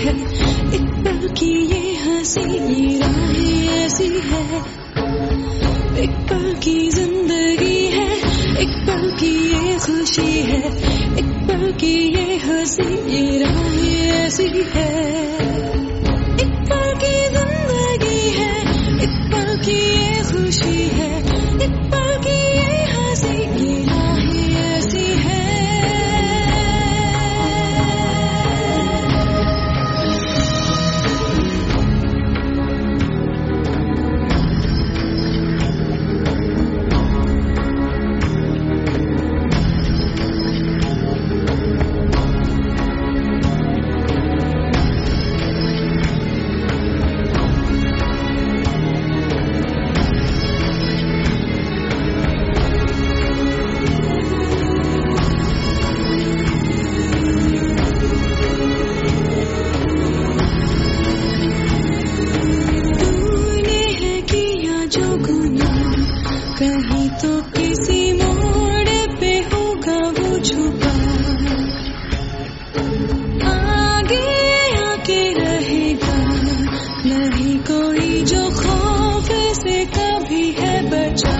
है, एक पल की ये हंसी ये राहें ऐसी है, एक पल की जिंदगी है, एक पल की ये खुशी है, एक पल की ये हंसी ये राहें ऐसी है, एक पल की जिंदगी है, एक पल की ये खुशी है, एक पल की ये हंसी ये राहें ऐसी है। कहीं तो किसी मोड़ पे होगा वो छुपा, आगे आके रहेगा नहीं कोई जो खौफ से कभी है बचा।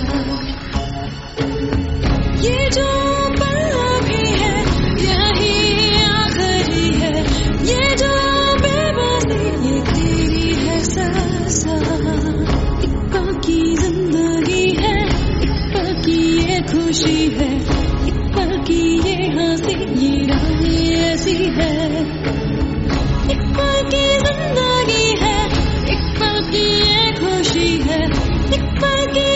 ये जो पल अभी है यही आखिरी है, ये जो बेबसी ये तेरी है सासा, एक पल की जिंदगी है, एक पल की ये खुशी है, एक पल की ये हंसी ये राहें ऐसी है, एक पल की जिंदगी है, एक पल की ये खुशी है, एक पल की